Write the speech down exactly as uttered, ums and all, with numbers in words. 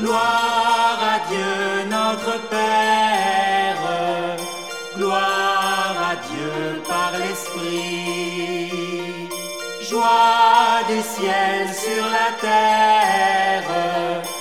Gloire à Dieu notre Père, gloire à Dieu par l'Esprit. Joie du ciel sur la terre,